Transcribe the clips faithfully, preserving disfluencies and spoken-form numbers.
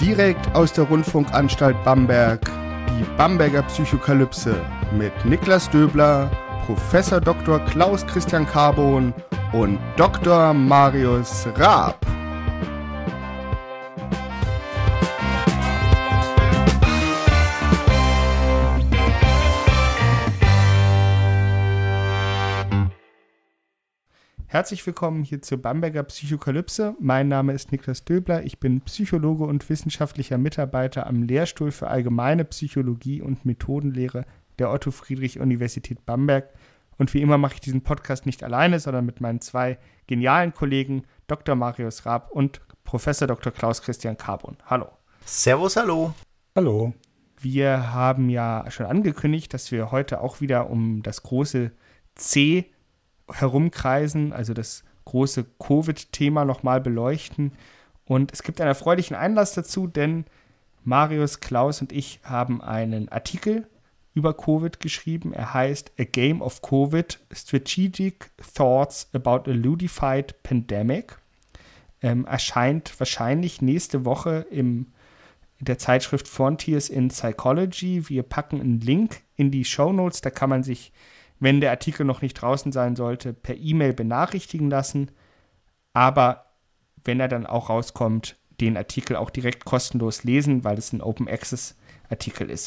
Direkt aus der Rundfunkanstalt Bamberg, die Bamberger Psychokalypse mit Niklas Döbler, Professor Doktor Klaus Christian Carbon und Doktor Marius Raab. Herzlich willkommen hier zur Bamberger Psychokalypse. Mein Name ist Niklas Döbler. Ich bin Psychologe und wissenschaftlicher Mitarbeiter am Lehrstuhl für Allgemeine Psychologie und Methodenlehre der Otto-Friedrich-Universität Bamberg. Und wie immer mache ich diesen Podcast nicht alleine, sondern mit meinen zwei genialen Kollegen Doktor Marius Raab und Professor Doktor Klaus Christian Carbon. Hallo. Servus, hallo. Hallo. Wir haben ja schon angekündigt, dass wir heute auch wieder um das große C herumkreisen, also das große Covid-Thema nochmal beleuchten. Und es gibt einen erfreulichen Einlass dazu, denn Marius, Klaus und ich haben einen Artikel über Covid geschrieben. Er heißt A Game of Covid, Strategic Thoughts about a Ludified Pandemic. Ähm, erscheint wahrscheinlich nächste Woche im, in der Zeitschrift Frontiers in Psychology. Wir packen einen Link in die Shownotes, da kann man sich, wenn der Artikel noch nicht draußen sein sollte, per E-Mail benachrichtigen lassen. Aber wenn er dann auch rauskommt, den Artikel auch direkt kostenlos lesen, weil es ein Open Access Artikel ist.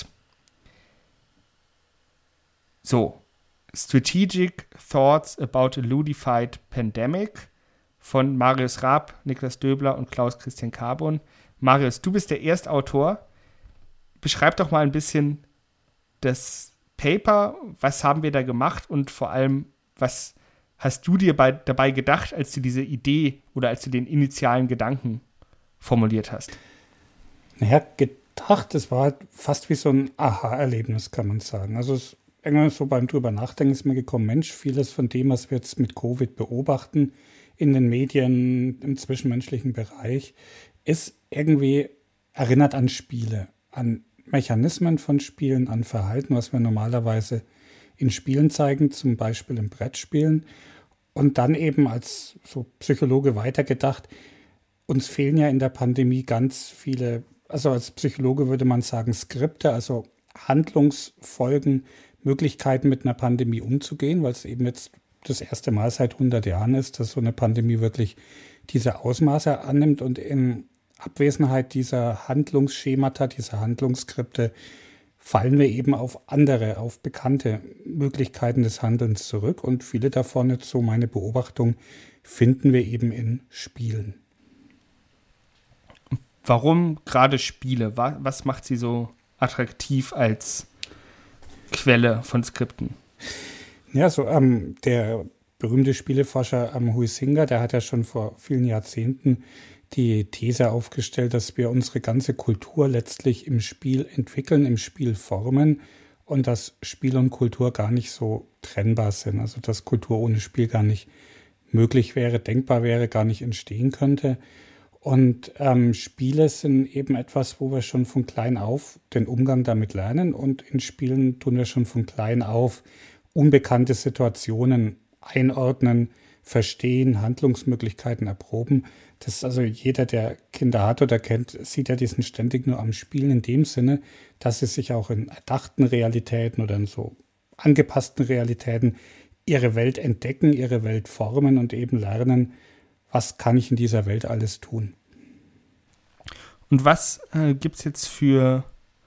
So, Strategic Thoughts about a Ludified Pandemic von Marius Raab, Niklas Döbler und Klaus Christian Carbon. Marius, du bist der Erstautor. Beschreib doch mal ein bisschen das Paper, was haben wir da gemacht und vor allem, was hast du dir bei, dabei gedacht, als du diese Idee oder als du den initialen Gedanken formuliert hast? Naja, gedacht, es war halt fast wie so ein Aha-Erlebnis, kann man sagen. Also es, irgendwann so beim drüber nachdenken ist mir gekommen, Mensch, vieles von dem, was wir jetzt mit Covid beobachten, in den Medien, im zwischenmenschlichen Bereich, ist irgendwie erinnert an Spiele, an Mechanismen von Spielen, an Verhalten, was wir normalerweise in Spielen zeigen, zum Beispiel im Brettspielen. Und dann eben als so Psychologe weitergedacht, uns fehlen ja in der Pandemie ganz viele, also als Psychologe würde man sagen Skripte, also Handlungsfolgen, Möglichkeiten mit einer Pandemie umzugehen, weil es eben jetzt das erste Mal seit hundert Jahren ist, dass so eine Pandemie wirklich diese Ausmaße annimmt und in Abwesenheit dieser Handlungsschemata, dieser Handlungsskripte, fallen wir eben auf andere, auf bekannte Möglichkeiten des Handelns zurück. Und viele davon, jetzt so meine Beobachtung, finden wir eben in Spielen. Warum gerade Spiele? Was macht sie so attraktiv als Quelle von Skripten? Ja, so ähm, der berühmte Spieleforscher ähm, Huizinga, der hat ja schon vor vielen Jahrzehnten die These aufgestellt, dass wir unsere ganze Kultur letztlich im Spiel entwickeln, im Spiel formen und dass Spiel und Kultur gar nicht so trennbar sind. Also dass Kultur ohne Spiel gar nicht möglich wäre, denkbar wäre, gar nicht entstehen könnte. Und ähm, Spiele sind eben etwas, wo wir schon von klein auf den Umgang damit lernen und in Spielen tun wir schon von klein auf unbekannte Situationen einordnen, verstehen, Handlungsmöglichkeiten erproben. Das ist also jeder, der Kinder hat oder kennt, sieht ja diesen ständig nur am Spielen in dem Sinne, dass sie sich auch in erdachten Realitäten oder in so angepassten Realitäten ihre Welt entdecken, ihre Welt formen und eben lernen, was kann ich in dieser Welt alles tun. Und was äh, gibt es jetzt für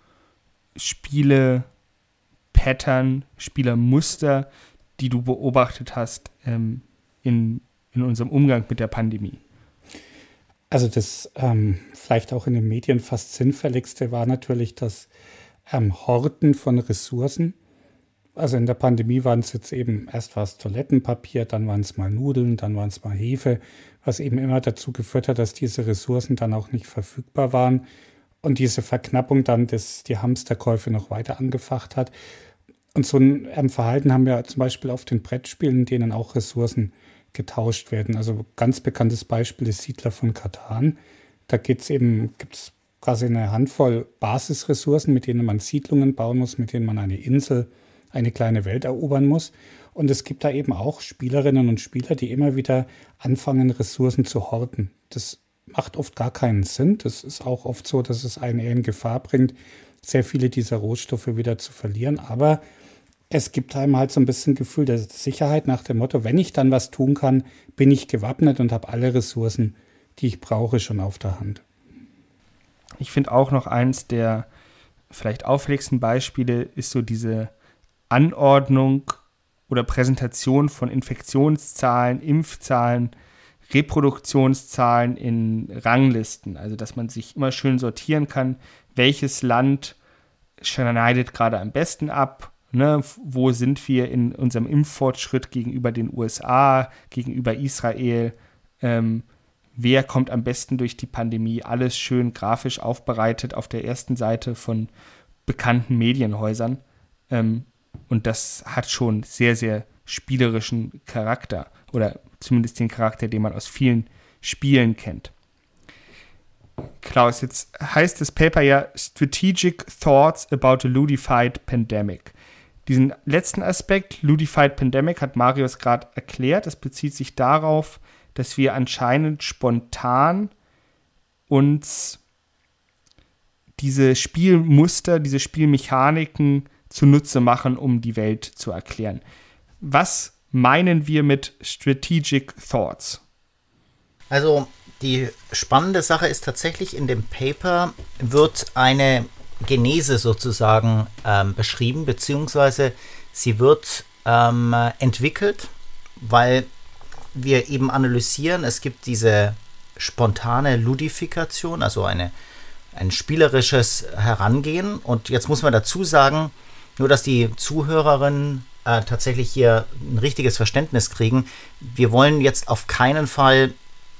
Spiele-Pattern, Spielermuster, die du beobachtet hast ähm, in, in unserem Umgang mit der Pandemie? Also das ähm, vielleicht auch in den Medien fast sinnfälligste war natürlich das ähm, Horten von Ressourcen. Also in der Pandemie waren es jetzt eben, erst war es Toilettenpapier, dann waren es mal Nudeln, dann waren es mal Hefe, was eben immer dazu geführt hat, dass diese Ressourcen dann auch nicht verfügbar waren und diese Verknappung dann das, die Hamsterkäufe noch weiter angefacht hat. Und so ein ähm, Verhalten haben wir zum Beispiel auf den Brettspielen, in denen auch Ressourcen getauscht werden. Also ganz bekanntes Beispiel ist Siedler von Catan. Da geht's eben, gibt es quasi eine Handvoll Basisressourcen, mit denen man Siedlungen bauen muss, mit denen man eine Insel, eine kleine Welt erobern muss. Und es gibt da eben auch Spielerinnen und Spieler, die immer wieder anfangen, Ressourcen zu horten. Das macht oft gar keinen Sinn. Das ist auch oft so, dass es einen eher in Gefahr bringt, sehr viele dieser Rohstoffe wieder zu verlieren. Aber es gibt einem halt so ein bisschen Gefühl der Sicherheit nach dem Motto, wenn ich dann was tun kann, bin ich gewappnet und habe alle Ressourcen, die ich brauche, schon auf der Hand. Ich finde auch noch eins der vielleicht auffälligsten Beispiele ist so diese Anordnung oder Präsentation von Infektionszahlen, Impfzahlen, Reproduktionszahlen in Ranglisten. Also dass man sich immer schön sortieren kann, welches Land schneidet gerade am besten ab, ne? Wo sind wir in unserem Impffortschritt gegenüber den U S A, gegenüber Israel, ähm, wer kommt am besten durch die Pandemie, alles schön grafisch aufbereitet auf der ersten Seite von bekannten Medienhäusern. Ähm, und das hat schon sehr, sehr spielerischen Charakter oder zumindest den Charakter, den man aus vielen Spielen kennt. Klaus, jetzt heißt das Paper ja Strategic Thoughts about a Ludified Pandemic. Diesen letzten Aspekt, Ludified Pandemic, hat Marius gerade erklärt. Das bezieht sich darauf, dass wir anscheinend spontan uns diese Spielmuster, diese Spielmechaniken zunutze machen, um die Welt zu erklären. Was meinen wir mit Strategic Thoughts? Also die spannende Sache ist tatsächlich, in dem Paper wird eine Genese sozusagen ähm, beschrieben, beziehungsweise sie wird ähm, entwickelt, weil wir eben analysieren, es gibt diese spontane Ludifikation, also eine, ein spielerisches Herangehen. Und jetzt muss man dazu sagen, nur dass die Zuhörerinnen äh, tatsächlich hier ein richtiges Verständnis kriegen, wir wollen jetzt auf keinen Fall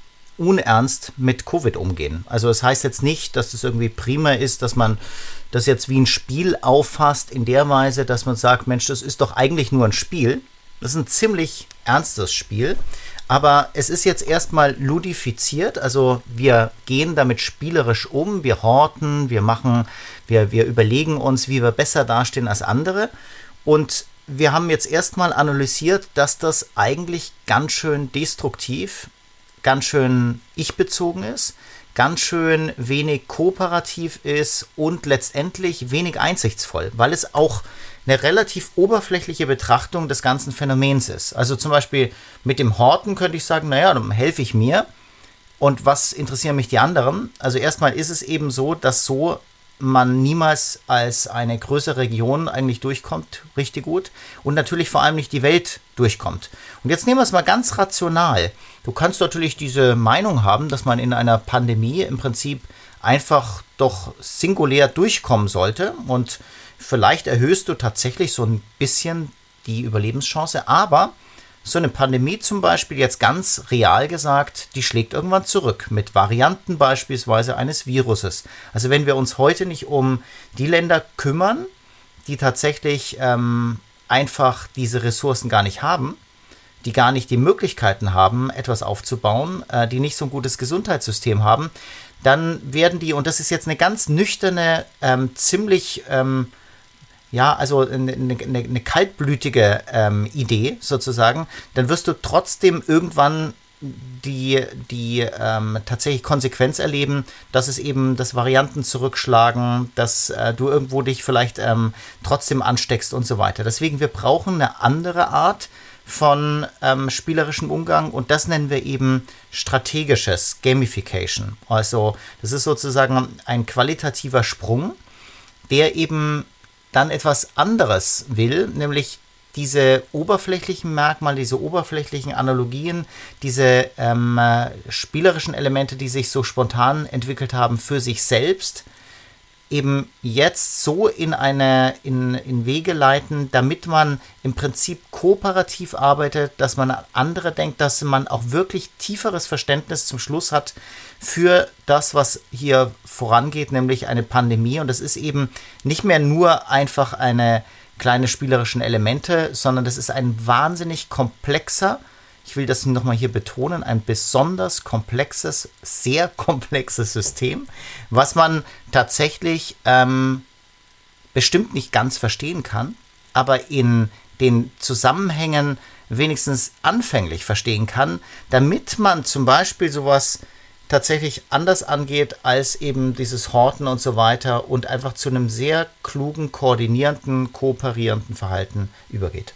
unernst mit Covid umgehen. Also es das heißt jetzt nicht, dass es irgendwie prima ist, dass man das jetzt wie ein Spiel auffasst, in der Weise, dass man sagt, Mensch, das ist doch eigentlich nur ein Spiel. Das ist ein ziemlich ernstes Spiel, aber es ist jetzt erstmal ludifiziert, also wir gehen damit spielerisch um, wir horten, wir machen, wir, wir überlegen uns, wie wir besser dastehen als andere, und wir haben jetzt erstmal analysiert, dass das eigentlich ganz schön destruktiv, ganz schön ich-bezogen ist, ganz schön wenig kooperativ ist und letztendlich wenig einsichtsvoll, weil es auch eine relativ oberflächliche Betrachtung des ganzen Phänomens ist. Also zum Beispiel mit dem Horten könnte ich sagen, naja, dann helfe ich mir und was interessieren mich die anderen? Also erstmal ist es eben so, dass so man niemals als eine größere Region eigentlich durchkommt, richtig gut, und natürlich vor allem nicht die Welt durchkommt. Und jetzt nehmen wir es mal ganz rational. Du kannst natürlich diese Meinung haben, dass man in einer Pandemie im Prinzip einfach doch singulär durchkommen sollte, und vielleicht erhöhst du tatsächlich so ein bisschen die Überlebenschance, aber so eine Pandemie zum Beispiel, jetzt ganz real gesagt, die schlägt irgendwann zurück mit Varianten beispielsweise eines Viruses. Also wenn wir uns heute nicht um die Länder kümmern, die tatsächlich ähm, einfach diese Ressourcen gar nicht haben, die gar nicht die Möglichkeiten haben, etwas aufzubauen, äh, die nicht so ein gutes Gesundheitssystem haben, dann werden die, und das ist jetzt eine ganz nüchterne, ähm, ziemlich ähm, ja, also eine, eine, eine kaltblütige ähm, Idee sozusagen, dann wirst du trotzdem irgendwann die, die ähm, tatsächlich Konsequenz erleben, dass es eben, dass Varianten zurückschlagen, dass äh, du irgendwo dich vielleicht ähm, trotzdem ansteckst und so weiter. Deswegen, wir brauchen eine andere Art von ähm, spielerischem Umgang, und das nennen wir eben strategisches Gamification. Also das ist sozusagen ein qualitativer Sprung, der eben dann etwas anderes will, nämlich diese oberflächlichen Merkmale, diese oberflächlichen Analogien, diese ähm, spielerischen Elemente, die sich so spontan entwickelt haben, für sich selbst eben jetzt so in eine in, in Wege leiten, damit man im Prinzip kooperativ arbeitet, dass man an andere denkt, dass man auch wirklich tieferes Verständnis zum Schluss hat für das, was hier vorangeht, nämlich eine Pandemie. Und das ist eben nicht mehr nur einfach eine kleine spielerischen Elemente, sondern das ist ein wahnsinnig komplexer, ich will das nochmal hier betonen, ein besonders komplexes, sehr komplexes System, was man tatsächlich ähm, bestimmt nicht ganz verstehen kann, aber in den Zusammenhängen wenigstens anfänglich verstehen kann, damit man zum Beispiel sowas tatsächlich anders angeht als eben dieses Horten und so weiter und einfach zu einem sehr klugen, koordinierenden, kooperierenden Verhalten übergeht.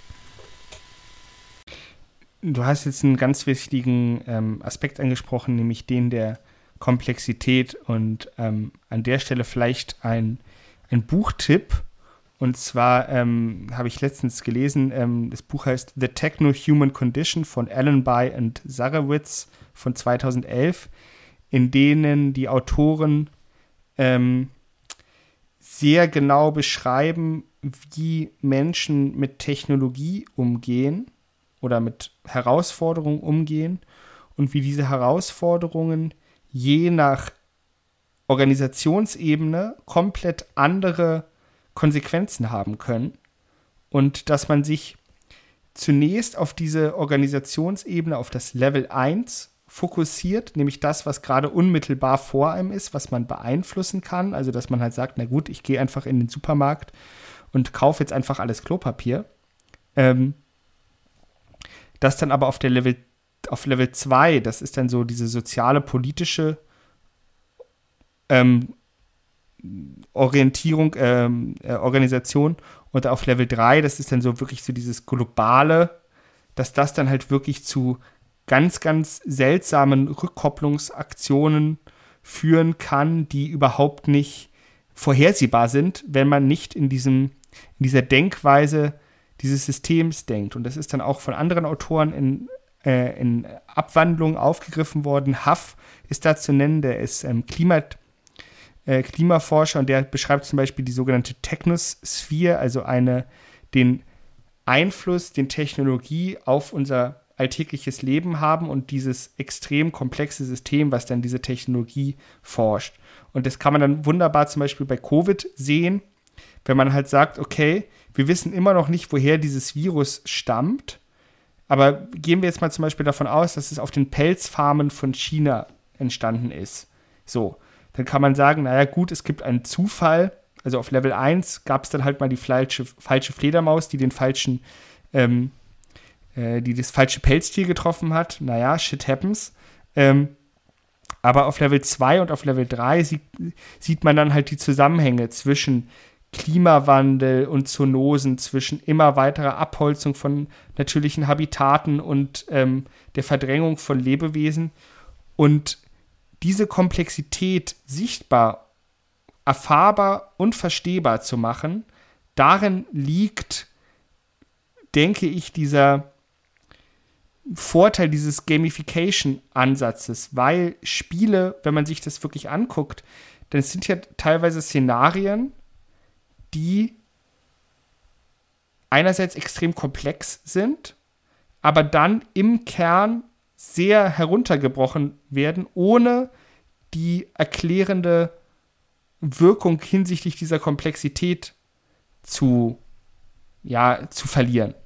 Du hast jetzt einen ganz wichtigen ähm, Aspekt angesprochen, nämlich den der Komplexität und ähm, an der Stelle vielleicht ein, ein Buchtipp. Und zwar ähm, habe ich letztens gelesen, ähm, das Buch heißt The Techno-Human Condition von Allenby und Sarewitz von zweitausendelf, in denen die Autoren ähm, sehr genau beschreiben, wie Menschen mit Technologie umgehen oder mit Herausforderungen umgehen und wie diese Herausforderungen je nach Organisationsebene komplett andere Konsequenzen haben können und dass man sich zunächst auf diese Organisationsebene, auf das Level eins fokussiert, nämlich das, was gerade unmittelbar vor einem ist, was man beeinflussen kann, also dass man halt sagt, na gut, ich gehe einfach in den Supermarkt und kaufe jetzt einfach alles Klopapier. Ähm, das dann aber auf der Level, auf Level zwei, das ist dann so diese soziale, politische ähm, Orientierung, ähm, äh, Organisation, und auf Level drei, das ist dann so wirklich so dieses Globale, dass das dann halt wirklich zu ganz, ganz seltsamen Rückkopplungsaktionen führen kann, die überhaupt nicht vorhersehbar sind, wenn man nicht in diesem, in dieser Denkweise dieses Systems denkt. Und das ist dann auch von anderen Autoren in, äh, in Abwandlungen aufgegriffen worden. Huff ist da zu nennen, der ist ähm, Klimat Äh, Klimaforscher, und der beschreibt zum Beispiel die sogenannte Technosphere, also eine, den Einfluss, den Technologie auf unser alltägliches Leben haben und dieses extrem komplexe System, was dann diese Technologie forscht. Und das kann man dann wunderbar zum Beispiel bei Covid sehen, wenn man halt sagt, okay, wir wissen immer noch nicht, woher dieses Virus stammt, aber gehen wir jetzt mal zum Beispiel davon aus, dass es auf den Pelzfarmen von China entstanden ist. So. Dann kann man sagen, naja gut, es gibt einen Zufall. Also auf Level eins gab es dann halt mal die falsche, falsche Fledermaus, die den falschen, ähm, äh, die das falsche Pelztier getroffen hat. Naja, shit happens. Ähm, aber auf Level zwei und auf Level drei sieht, sieht man dann halt die Zusammenhänge zwischen Klimawandel und Zoonosen, zwischen immer weiterer Abholzung von natürlichen Habitaten und ähm, der Verdrängung von Lebewesen. Und diese Komplexität sichtbar, erfahrbar und verstehbar zu machen, darin liegt, denke ich, dieser Vorteil dieses Gamification-Ansatzes, weil Spiele, wenn man sich das wirklich anguckt, dann sind ja teilweise Szenarien, die einerseits extrem komplex sind, aber dann im Kern sehr heruntergebrochen werden, ohne die erklärende Wirkung hinsichtlich dieser Komplexität zu, ja, zu verlieren.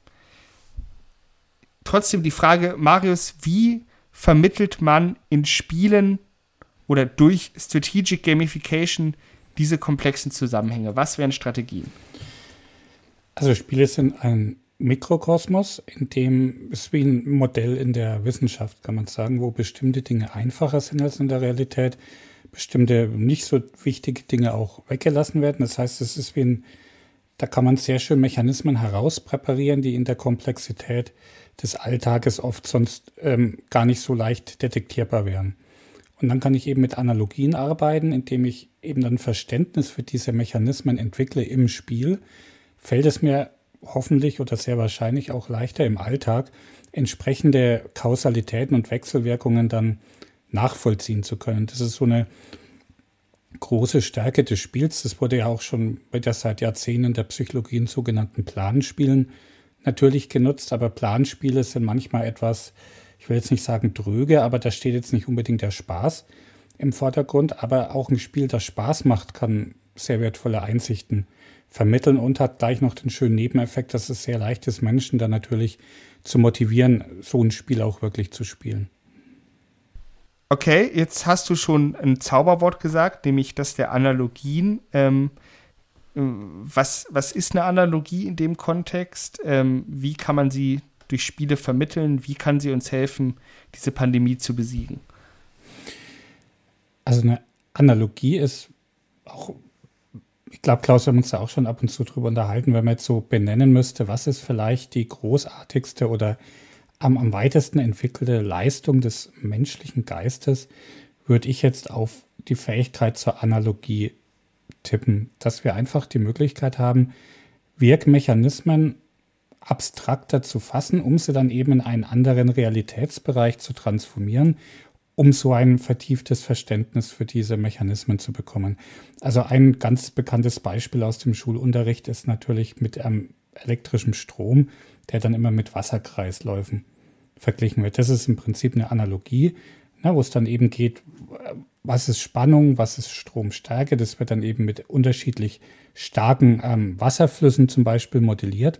Trotzdem die Frage, Marius, wie vermittelt man in Spielen oder durch Strategic Gamification diese komplexen Zusammenhänge? Was wären Strategien? Also Spiele sind ein Mikrokosmos, in dem es wie ein Modell in der Wissenschaft, kann man sagen, wo bestimmte Dinge einfacher sind als in der Realität, bestimmte nicht so wichtige Dinge auch weggelassen werden. Das heißt, es ist wie ein, da kann man sehr schön Mechanismen herauspräparieren, die in der Komplexität des Alltages oft sonst ähm, gar nicht so leicht detektierbar wären. Und dann kann ich eben mit Analogien arbeiten, indem ich eben dann Verständnis für diese Mechanismen entwickle im Spiel. Fällt es mir hoffentlich oder sehr wahrscheinlich auch leichter im Alltag, entsprechende Kausalitäten und Wechselwirkungen dann nachvollziehen zu können. Das ist so eine große Stärke des Spiels. Das wurde ja auch schon bei der seit Jahrzehnten der Psychologie in sogenannten Planspielen natürlich genutzt, aber Planspiele sind manchmal etwas, ich will jetzt nicht sagen dröge, aber da steht jetzt nicht unbedingt der Spaß im Vordergrund, aber auch ein Spiel, das Spaß macht, kann sehr wertvolle Einsichten vermitteln und hat gleich noch den schönen Nebeneffekt, dass es sehr leicht ist, Menschen dann natürlich zu motivieren, so ein Spiel auch wirklich zu spielen. Okay, jetzt hast du schon ein Zauberwort gesagt, nämlich das der Analogien. Ähm, was, was ist eine Analogie in dem Kontext? Ähm, wie kann man sie durch Spiele vermitteln? Wie kann sie uns helfen, diese Pandemie zu besiegen? Also eine Analogie ist auch, ich glaube, Klaus, wir haben uns da auch schon ab und zu drüber unterhalten, wenn man jetzt so benennen müsste, was ist vielleicht die großartigste oder am, am weitesten entwickelte Leistung des menschlichen Geistes, würde ich jetzt auf die Fähigkeit zur Analogie tippen, dass wir einfach die Möglichkeit haben, Wirkmechanismen abstrakter zu fassen, um sie dann eben in einen anderen Realitätsbereich zu transformieren, um so ein vertieftes Verständnis für diese Mechanismen zu bekommen. Also ein ganz bekanntes Beispiel aus dem Schulunterricht ist natürlich mit ähm, elektrischem Strom, der dann immer mit Wasserkreisläufen verglichen wird. Das ist im Prinzip eine Analogie, na, wo es dann eben geht, was ist Spannung, was ist Stromstärke. Das wird dann eben mit unterschiedlich starken ähm, Wasserflüssen zum Beispiel modelliert.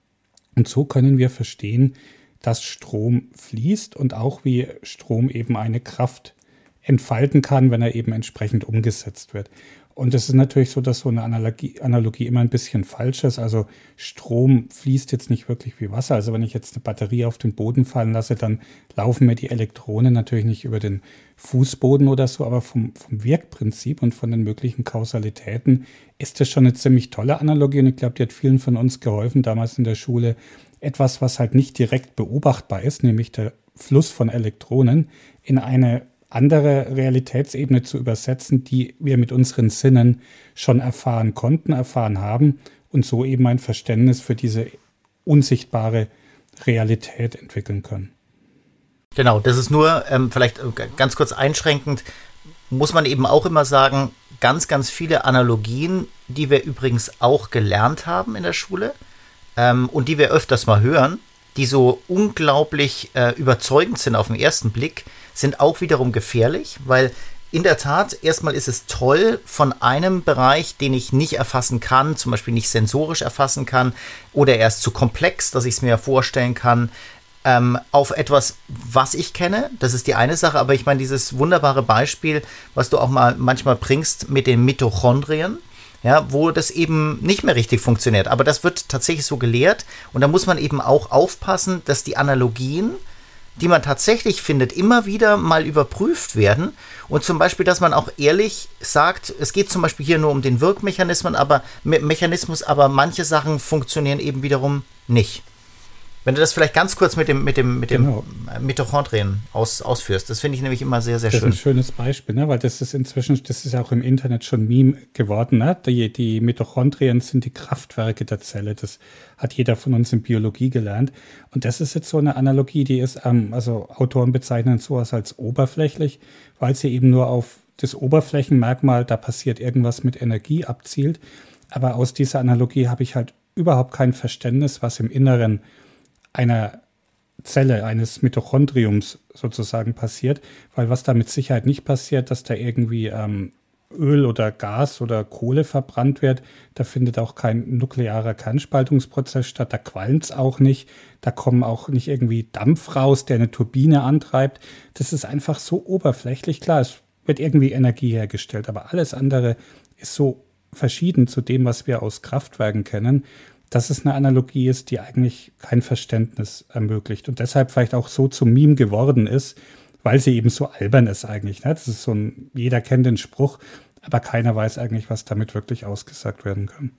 Und so können wir verstehen, dass Strom fließt und auch wie Strom eben eine Kraft entfalten kann, wenn er eben entsprechend umgesetzt wird. Und es ist natürlich so, dass so eine Analogie, Analogie immer ein bisschen falsch ist. Also Strom fließt jetzt nicht wirklich wie Wasser. Also wenn ich jetzt eine Batterie auf den Boden fallen lasse, dann laufen mir die Elektronen natürlich nicht über den Fußboden oder so. Aber vom, vom Wirkprinzip und von den möglichen Kausalitäten ist das schon eine ziemlich tolle Analogie. Und ich glaube, die hat vielen von uns geholfen, damals in der Schule, etwas, was halt nicht direkt beobachtbar ist, nämlich der Fluss von Elektronen, in eine andere Realitätsebene zu übersetzen, die wir mit unseren Sinnen schon erfahren konnten, erfahren haben und so eben ein Verständnis für diese unsichtbare Realität entwickeln können. Genau, das ist nur ähm, vielleicht ganz kurz einschränkend, muss man eben auch immer sagen, ganz, ganz viele Analogien, die wir übrigens auch gelernt haben in der Schule, ähm, und die wir öfters mal hören, die so unglaublich äh, überzeugend sind auf den ersten Blick, sind auch wiederum gefährlich, weil in der Tat, erstmal ist es toll, von einem Bereich, den ich nicht erfassen kann, zum Beispiel nicht sensorisch erfassen kann, oder er ist zu komplex, dass ich es mir vorstellen kann, ähm, auf etwas, was ich kenne. Das ist die eine Sache, aber ich meine, dieses wunderbare Beispiel, was du auch mal manchmal bringst mit den Mitochondrien, ja, wo das eben nicht mehr richtig funktioniert. Aber das wird tatsächlich so gelehrt und da muss man eben auch aufpassen, dass die Analogien, die man tatsächlich findet, immer wieder mal überprüft werden und zum Beispiel, dass man auch ehrlich sagt, es geht zum Beispiel hier nur um den Wirkmechanismus, aber Mechanismus, aber manche Sachen funktionieren eben wiederum nicht. Wenn du das vielleicht ganz kurz mit dem, mit dem, mit genau. dem Mitochondrien aus, ausführst, das finde ich nämlich immer sehr, sehr das schön. Das ist ein schönes Beispiel, ne? Weil das ist inzwischen, das ist auch im Internet schon Meme geworden. Ne? Die, die Mitochondrien sind die Kraftwerke der Zelle. Das hat jeder von uns in Biologie gelernt. Und das ist jetzt so eine Analogie, die ist, ähm, also Autoren bezeichnen sowas als oberflächlich, weil sie eben nur auf das Oberflächenmerkmal, da passiert irgendwas mit Energie, abzielt. Aber aus dieser Analogie habe ich halt überhaupt kein Verständnis, was im Inneren einer Zelle, eines Mitochondriums sozusagen passiert, weil was da mit Sicherheit nicht passiert, dass da irgendwie ähm, Öl oder Gas oder Kohle verbrannt wird, da findet auch kein nuklearer Kernspaltungsprozess statt, da qualmt es auch nicht, da kommen auch nicht irgendwie Dampf raus, der eine Turbine antreibt. Das ist einfach so oberflächlich. Klar, es wird irgendwie Energie hergestellt, aber alles andere ist so verschieden zu dem, was wir aus Kraftwerken kennen, dass es eine Analogie ist, die eigentlich kein Verständnis ermöglicht und deshalb vielleicht auch so zum Meme geworden ist, weil sie eben so albern ist eigentlich. Ne? Das ist so ein, jeder kennt den Spruch, aber keiner weiß eigentlich, was damit wirklich ausgesagt werden kann.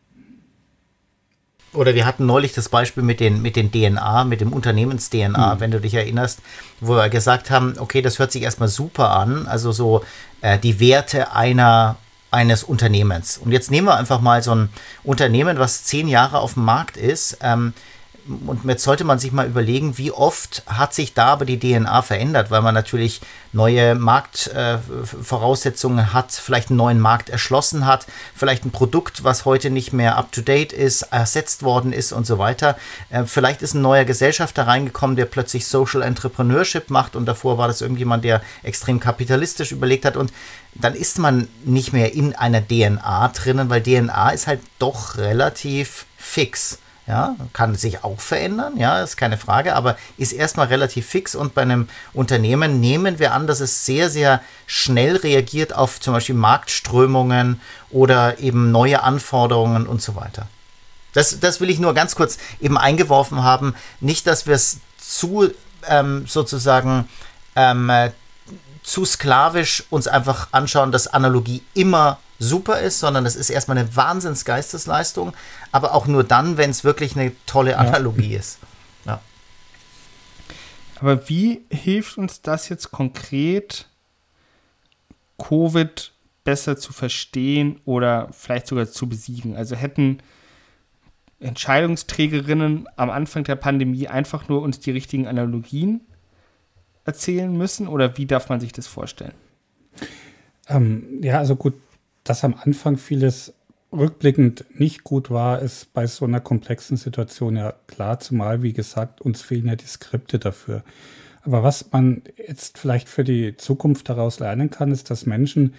Oder wir hatten neulich das Beispiel mit den, mit den D N A, mit dem Unternehmens-D N A, mhm. wenn du dich erinnerst, wo wir gesagt haben, okay, das hört sich erstmal super an, also so äh, die Werte einer eines Unternehmens. Und jetzt nehmen wir einfach mal so ein Unternehmen, was zehn Jahre auf dem Markt ist. Ähm, und jetzt sollte man sich mal überlegen, wie oft hat sich da aber die D N A verändert, weil man natürlich neue Marktvoraussetzungen äh, hat, vielleicht einen neuen Markt erschlossen hat, vielleicht ein Produkt, was heute nicht mehr up-to-date ist, ersetzt worden ist und so weiter. Äh, vielleicht ist ein neuer Gesellschafter reingekommen, der plötzlich Social Entrepreneurship macht und davor war das irgendjemand, der extrem kapitalistisch überlegt hat und dann ist man nicht mehr in einer D N A drinnen, weil D N A ist halt doch relativ fix. Ja, kann sich auch verändern, ja, ist keine Frage, aber ist erstmal relativ fix und bei einem Unternehmen nehmen wir an, dass es sehr, sehr schnell reagiert auf zum Beispiel Marktströmungen oder eben neue Anforderungen und so weiter. Das, das will ich nur ganz kurz eben eingeworfen haben, nicht, dass wir es zu ähm, sozusagen ähm, zu sklavisch uns einfach anschauen, dass Analogie immer super ist, sondern das ist erstmal eine Wahnsinns-Geistesleistung, aber auch nur dann, wenn es wirklich eine tolle Analogie ja. ist. Ja. Aber wie hilft uns das jetzt konkret, Covid besser zu verstehen oder vielleicht sogar zu besiegen? Also hätten Entscheidungsträgerinnen am Anfang der Pandemie einfach nur uns die richtigen Analogien erzählen müssen oder wie darf man sich das vorstellen? Ähm, ja, also gut, dass am Anfang vieles rückblickend nicht gut war, ist bei so einer komplexen Situation ja klar, zumal, wie gesagt, uns fehlen ja die Skripte dafür. Aber was man jetzt vielleicht für die Zukunft daraus lernen kann, ist, dass Menschen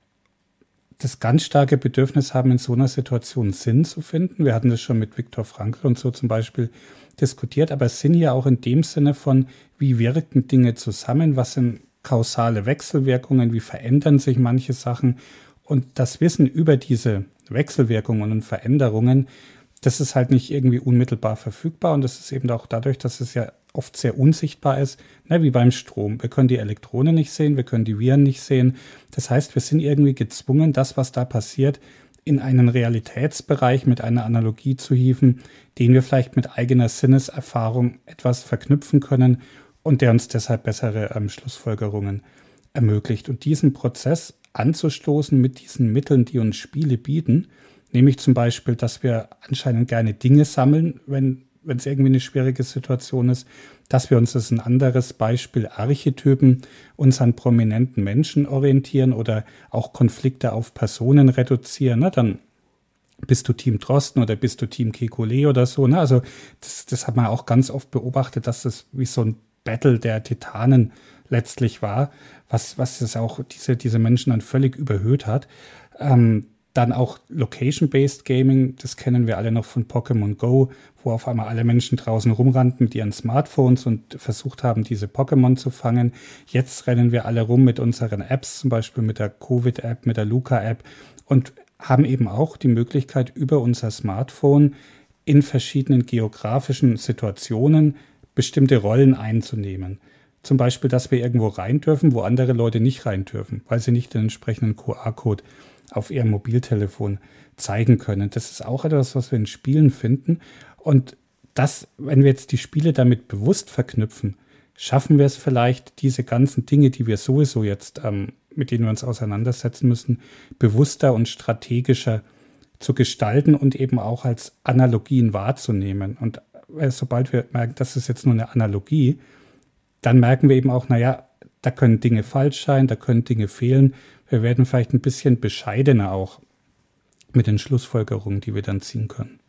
das ganz starke Bedürfnis haben, in so einer Situation Sinn zu finden. Wir hatten das schon mit Viktor Frankl und so zum Beispiel diskutiert, aber Sinn ja auch in dem Sinne von, wie wirken Dinge zusammen, was sind kausale Wechselwirkungen, wie verändern sich manche Sachen. Und das Wissen über diese Wechselwirkungen und Veränderungen, das ist halt nicht irgendwie unmittelbar verfügbar und das ist eben auch dadurch, dass es ja oft sehr unsichtbar ist, ne, wie beim Strom. Wir können die Elektronen nicht sehen, wir können die Viren nicht sehen. Das heißt, wir sind irgendwie gezwungen, das, was da passiert, in einen Realitätsbereich mit einer Analogie zu hieven, den wir vielleicht mit eigener Sinneserfahrung etwas verknüpfen können und der uns deshalb bessere ähm, Schlussfolgerungen ermöglicht. Und diesen Prozess anzustoßen mit diesen Mitteln, die uns Spiele bieten, nämlich zum Beispiel, dass wir anscheinend gerne Dinge sammeln, wenn wenn es irgendwie eine schwierige Situation ist, dass wir uns, das ist ein anderes Beispiel, Archetypen, uns an prominenten Menschen orientieren oder auch Konflikte auf Personen reduzieren. Ne? Dann bist du Team Drosten oder bist du Team Kekulé oder so. Ne? Also das, das hat man auch ganz oft beobachtet, dass das wie so ein Battle der Titanen letztlich war, was, was es auch diese, diese Menschen dann völlig überhöht hat. Ähm, Dann auch Location-Based Gaming, das kennen wir alle noch von Pokémon Go, wo auf einmal alle Menschen draußen rumrannten mit ihren Smartphones und versucht haben, diese Pokémon zu fangen. Jetzt rennen wir alle rum mit unseren Apps, zum Beispiel mit der Covid-App, mit der Luca-App und haben eben auch die Möglichkeit, über unser Smartphone in verschiedenen geografischen Situationen bestimmte Rollen einzunehmen. Zum Beispiel, dass wir irgendwo rein dürfen, wo andere Leute nicht rein dürfen, weil sie nicht den entsprechenden Q R-Code auf ihrem Mobiltelefon zeigen können. Das ist auch etwas, was wir in Spielen finden. Und das, wenn wir jetzt die Spiele damit bewusst verknüpfen, schaffen wir es vielleicht, diese ganzen Dinge, die wir sowieso jetzt, ähm, mit denen wir uns auseinandersetzen müssen, bewusster und strategischer zu gestalten und eben auch als Analogien wahrzunehmen. Und äh, sobald wir merken, das ist jetzt nur eine Analogie, dann merken wir eben auch, naja, da können Dinge falsch sein, da können Dinge fehlen. Wir werden vielleicht ein bisschen bescheidener auch mit den Schlussfolgerungen, die wir dann ziehen können.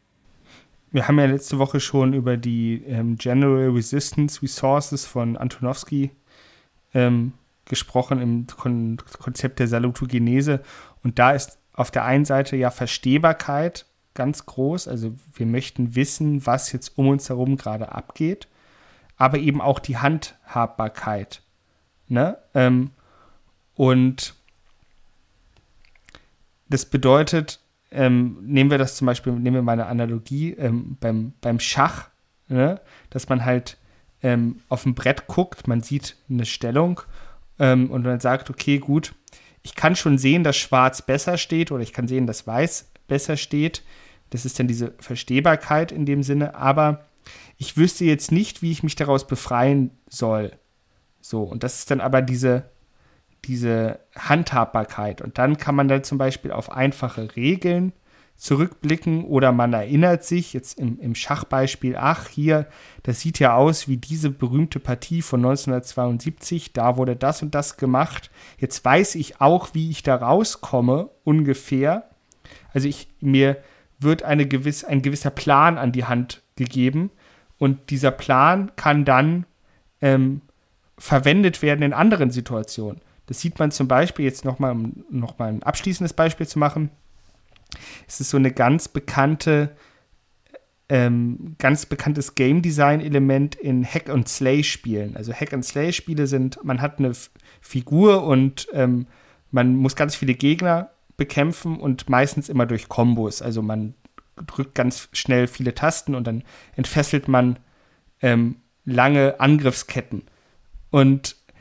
Wir haben ja letzte Woche schon über die ähm, General Resistance Resources von Antonowsky ähm, gesprochen im Kon- Konzept der Salutogenese. Und da ist auf der einen Seite ja Verstehbarkeit ganz groß. Also wir möchten wissen, was jetzt um uns herum gerade abgeht. Aber eben auch die Handhabbarkeit. Ne? Ähm, und das bedeutet, ähm, nehmen wir das zum Beispiel, nehmen wir mal eine Analogie ähm, beim, beim Schach, ne? Dass man halt ähm, auf dem Brett guckt, man sieht eine Stellung ähm, und man sagt, okay, gut, ich kann schon sehen, dass Schwarz besser steht oder ich kann sehen, dass Weiß besser steht. Das ist dann diese Verstehbarkeit in dem Sinne, aber ich wüsste jetzt nicht, wie ich mich daraus befreien soll. So, und das ist dann aber diese, diese Handhabbarkeit. Und dann kann man dann zum Beispiel auf einfache Regeln zurückblicken oder man erinnert sich jetzt im, im Schachbeispiel, ach, hier, das sieht ja aus wie diese berühmte Partie von neunzehnhundertzweiundsiebzig, da wurde das und das gemacht. Jetzt weiß ich auch, wie ich da rauskomme, ungefähr. Also ich, mir wird eine gewiss, ein gewisser Plan an die Hand gegeben und dieser Plan kann dann ähm, verwendet werden in anderen Situationen. Das sieht man zum Beispiel, jetzt nochmal, um nochmal ein abschließendes Beispiel zu machen, es ist so eine ganz bekannte, ähm, ganz bekanntes Game-Design-Element in Hack-and-Slay-Spielen. Also Hack-and-Slay-Spiele sind, man hat eine F- Figur und ähm, man muss ganz viele Gegner bekämpfen und meistens immer durch Kombos. Also man drückt ganz schnell viele Tasten und dann entfesselt man ähm, lange Angriffsketten. Und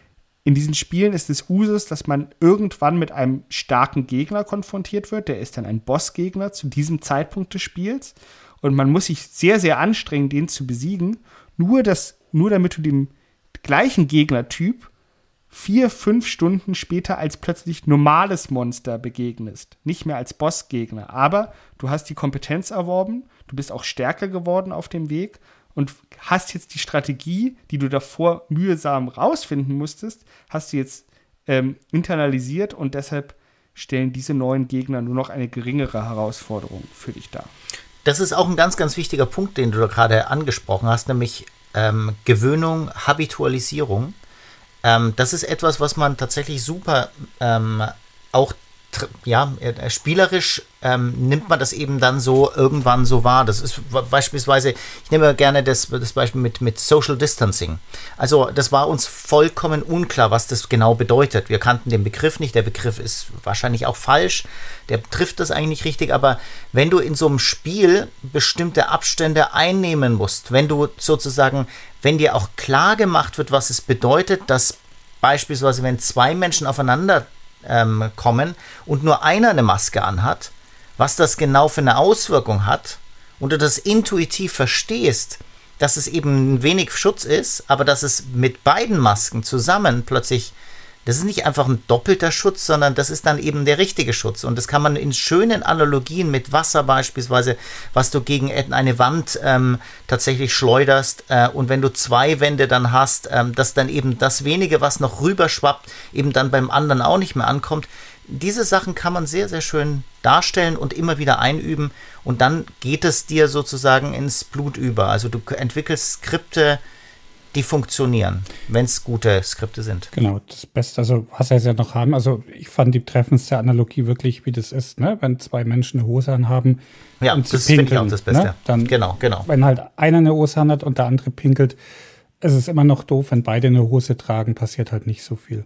in diesen Spielen ist es Usus, dass man irgendwann mit einem starken Gegner konfrontiert wird. Der ist dann ein Bossgegner zu diesem Zeitpunkt des Spiels. Und man muss sich sehr, sehr anstrengen, den zu besiegen. Nur, das, nur damit du dem gleichen Gegnertyp vier, fünf Stunden später als plötzlich normales Monster begegnest. Nicht mehr als Bossgegner. Aber du hast die Kompetenz erworben, du bist auch stärker geworden auf dem Weg und hast jetzt die Strategie, die du davor mühsam rausfinden musstest, hast du jetzt ähm, internalisiert und deshalb stellen diese neuen Gegner nur noch eine geringere Herausforderung für dich dar. Das ist auch ein ganz, ganz wichtiger Punkt, den du da gerade angesprochen hast, nämlich ähm, Gewöhnung, Habitualisierung. Ähm, das ist etwas, was man tatsächlich super ähm, auch tr- ja, äh, spielerisch ähm, nimmt man das eben dann so irgendwann so wahr. Das ist w- beispielsweise, ich nehme gerne das, das Beispiel mit, mit Social Distancing. Also das war uns vollkommen unklar, was das genau bedeutet. Wir kannten den Begriff nicht, der Begriff ist wahrscheinlich auch falsch, der trifft das eigentlich nicht richtig, aber wenn du in so einem Spiel bestimmte Abstände einnehmen musst, wenn du sozusagen, wenn dir auch klar gemacht wird, was es bedeutet, dass beispielsweise, wenn zwei Menschen aufeinander ähm, kommen und nur einer eine Maske anhat, was das genau für eine Auswirkung hat und du das intuitiv verstehst, dass es eben wenig Schutz ist, aber dass es mit beiden Masken zusammen plötzlich, das ist nicht einfach ein doppelter Schutz, sondern das ist dann eben der richtige Schutz. Und das kann man in schönen Analogien mit Wasser beispielsweise, was du gegen eine Wand ähm, tatsächlich schleuderst. Äh, und wenn du zwei Wände dann hast, ähm, dass dann eben das wenige, was noch rüberschwappt, eben dann beim anderen auch nicht mehr ankommt. Diese Sachen kann man sehr, sehr schön darstellen und immer wieder einüben. Und dann geht es dir sozusagen ins Blut über. Also du entwickelst Skripte, die funktionieren, wenn es gute Skripte sind. Genau, das Beste, also was wir ja noch haben, also ich fand die treffendste Analogie wirklich, wie das ist, ne? Wenn zwei Menschen eine Hose anhaben ja, und sie das finde ich auch pinkeln, das Beste. Ne? Dann, genau, genau. Wenn halt einer eine Hose anhat und der andere pinkelt, ist es immer noch doof, wenn beide eine Hose tragen, passiert halt nicht so viel.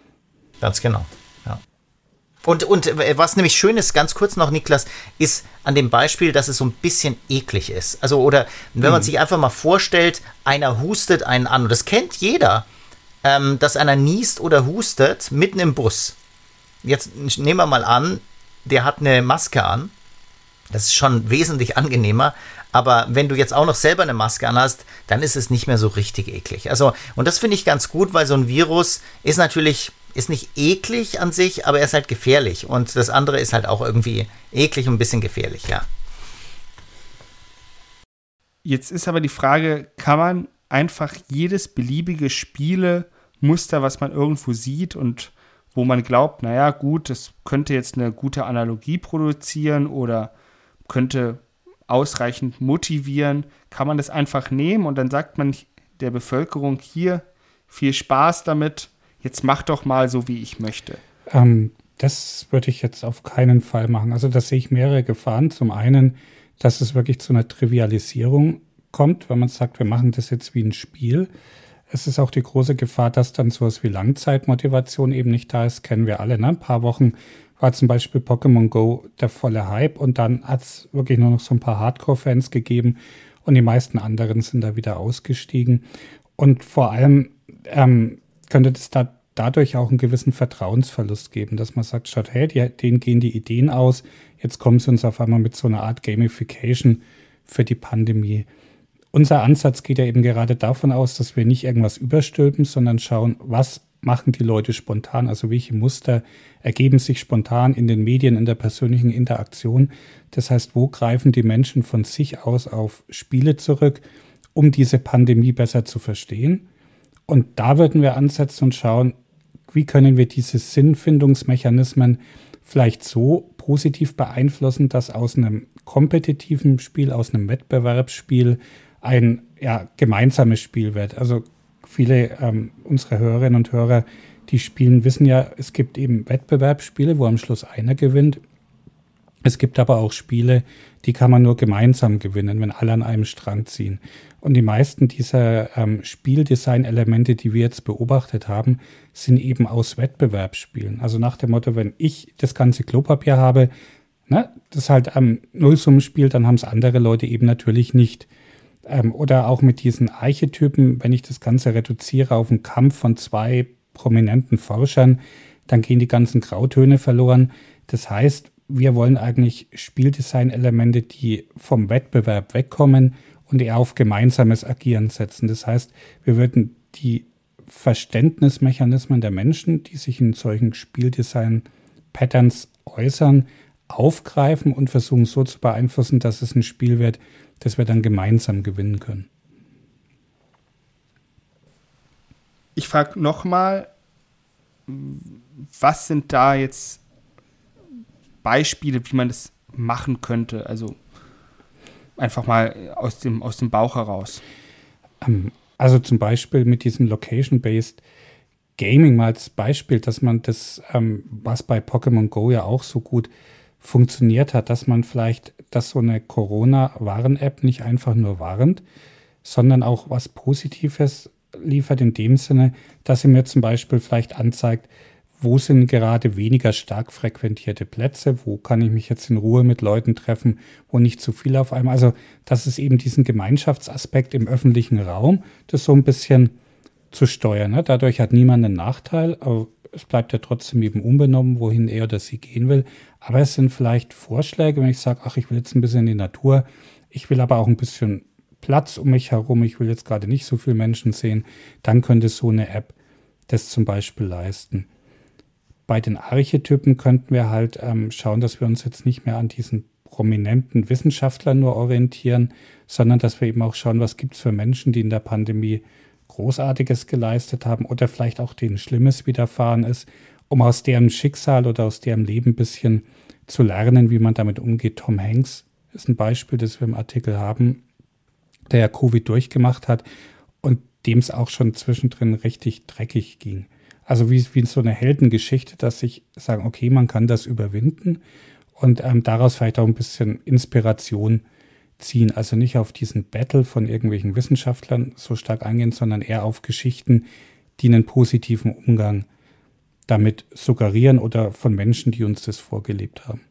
Ganz genau, ja. Und, und was nämlich schön ist, ganz kurz noch, Niklas, ist an dem Beispiel, dass es so ein bisschen eklig ist. Also, oder wenn man mhm. sich einfach mal vorstellt, einer hustet einen an. Und das kennt jeder, ähm, dass einer niest oder hustet mitten im Bus. Jetzt nehmen wir mal an, der hat eine Maske an. Das ist schon wesentlich angenehmer. Aber wenn du jetzt auch noch selber eine Maske anhast, dann ist es nicht mehr so richtig eklig. Also, und das finde ich ganz gut, weil so ein Virus ist natürlich... ist nicht eklig an sich, aber er ist halt gefährlich. Und das andere ist halt auch irgendwie eklig und ein bisschen gefährlich, ja. Jetzt ist aber die Frage, kann man einfach jedes beliebige Spielemuster, was man irgendwo sieht und wo man glaubt, naja, gut, das könnte jetzt eine gute Analogie produzieren oder könnte ausreichend motivieren, kann man das einfach nehmen und dann sagt man der Bevölkerung hier, viel Spaß damit, jetzt mach doch mal so, wie ich möchte. Ähm, das würde ich jetzt auf keinen Fall machen. Also da sehe ich mehrere Gefahren. Zum einen, dass es wirklich zu einer Trivialisierung kommt, wenn man sagt, wir machen das jetzt wie ein Spiel. Es ist auch die große Gefahr, dass dann sowas wie Langzeitmotivation eben nicht da ist. Kennen wir alle, ne? Ein paar Wochen war zum Beispiel Pokémon Go der volle Hype und dann hat es wirklich nur noch so ein paar Hardcore-Fans gegeben und die meisten anderen sind da wieder ausgestiegen. Und vor allem ähm, könnte es da dadurch auch einen gewissen Vertrauensverlust geben, dass man sagt, statt, hey, die, denen gehen die Ideen aus, jetzt kommen sie uns auf einmal mit so einer Art Gamification für die Pandemie. Unser Ansatz geht ja eben gerade davon aus, dass wir nicht irgendwas überstülpen, sondern schauen, was machen die Leute spontan, also welche Muster ergeben sich spontan in den Medien, in der persönlichen Interaktion. Das heißt, wo greifen die Menschen von sich aus auf Spiele zurück, um diese Pandemie besser zu verstehen? Und da würden wir ansetzen und schauen, wie können wir diese Sinnfindungsmechanismen vielleicht so positiv beeinflussen, dass aus einem kompetitiven Spiel, aus einem Wettbewerbsspiel ein ja, gemeinsames Spiel wird. Also viele ähm, unserer Hörerinnen und Hörer, die spielen, wissen ja, es gibt eben Wettbewerbsspiele, wo am Schluss einer gewinnt. Es gibt aber auch Spiele, die kann man nur gemeinsam gewinnen, wenn alle an einem Strang ziehen. Und die meisten dieser ähm, Spieldesign-Elemente, die wir jetzt beobachtet haben, sind eben aus Wettbewerbsspielen. Also nach dem Motto, wenn ich das ganze Klopapier habe, ne, das halt am Nullsummenspiel, dann haben es andere Leute eben natürlich nicht. Ähm, oder auch mit diesen Archetypen, wenn ich das Ganze reduziere auf einen Kampf von zwei prominenten Forschern, dann gehen die ganzen Grautöne verloren. Das heißt, wir wollen eigentlich Spieldesign-Elemente, die vom Wettbewerb wegkommen und eher auf gemeinsames Agieren setzen. Das heißt, wir würden die Verständnismechanismen der Menschen, die sich in solchen Spieldesign-Patterns äußern, aufgreifen und versuchen so zu beeinflussen, dass es ein Spiel wird, das wir dann gemeinsam gewinnen können. Ich frage nochmal, was sind da jetzt Beispiele, wie man das machen könnte? Also einfach mal aus dem, aus dem Bauch heraus. Also zum Beispiel mit diesem Location-Based Gaming mal als Beispiel, dass man das, ähm, was bei Pokémon Go ja auch so gut funktioniert hat, dass man vielleicht, dass so eine Corona-Warn-App nicht einfach nur warnt, sondern auch was Positives liefert in dem Sinne, dass sie mir zum Beispiel vielleicht anzeigt, wo sind gerade weniger stark frequentierte Plätze, wo kann ich mich jetzt in Ruhe mit Leuten treffen, wo nicht zu viel auf einmal. Also das ist eben diesen Gemeinschaftsaspekt im öffentlichen Raum, das so ein bisschen zu steuern. Ne? Dadurch hat niemand einen Nachteil, aber es bleibt ja trotzdem eben unbenommen, wohin er oder sie gehen will. Aber es sind vielleicht Vorschläge, wenn ich sage, ach, ich will jetzt ein bisschen in die Natur, ich will aber auch ein bisschen Platz um mich herum, ich will jetzt gerade nicht so viele Menschen sehen, dann könnte so eine App das zum Beispiel leisten. Bei den Archetypen könnten wir halt ähm, schauen, dass wir uns jetzt nicht mehr an diesen prominenten Wissenschaftlern nur orientieren, sondern dass wir eben auch schauen, was gibt es für Menschen, die in der Pandemie Großartiges geleistet haben oder vielleicht auch denen Schlimmes widerfahren ist, um aus deren Schicksal oder aus deren Leben ein bisschen zu lernen, wie man damit umgeht. Tom Hanks ist ein Beispiel, das wir im Artikel haben, der ja Covid durchgemacht hat und dem es auch schon zwischendrin richtig dreckig ging. Also wie, wie so eine Heldengeschichte, dass ich sagen, okay, man kann das überwinden und ähm, daraus vielleicht auch ein bisschen Inspiration ziehen. Also nicht auf diesen Battle von irgendwelchen Wissenschaftlern so stark eingehen, sondern eher auf Geschichten, die einen positiven Umgang damit suggerieren oder von Menschen, die uns das vorgelebt haben.